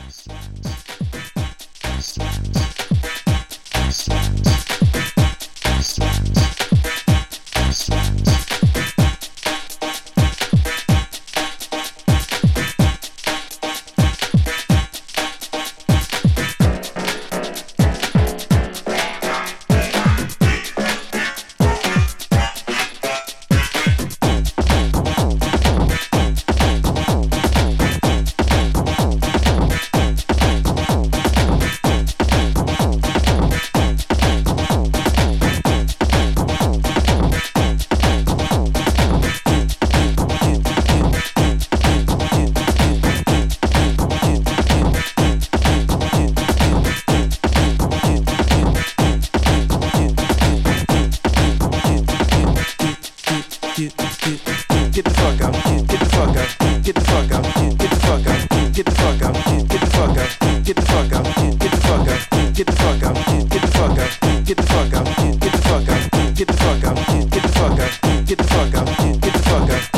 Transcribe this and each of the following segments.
Get the fuck out, get the fuck out, get the fuck out, get the fuck out, get the fuck out, get the fuck out, get the fuck out, get the fuck out, get the fuck out, get the fuck out, get the fuck out, get the fuck out, get the fuck out, get the fuck out, get the fuck out, get the fuck out.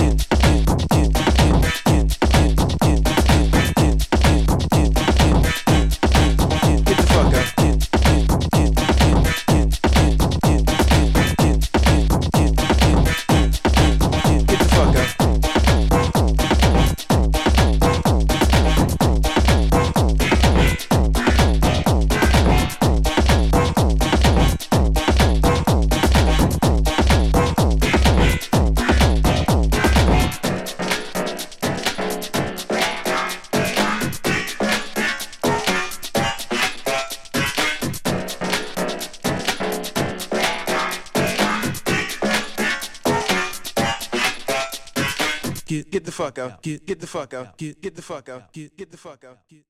Get the fuck out, get the fuck out, get the fuck out, get the fuck out.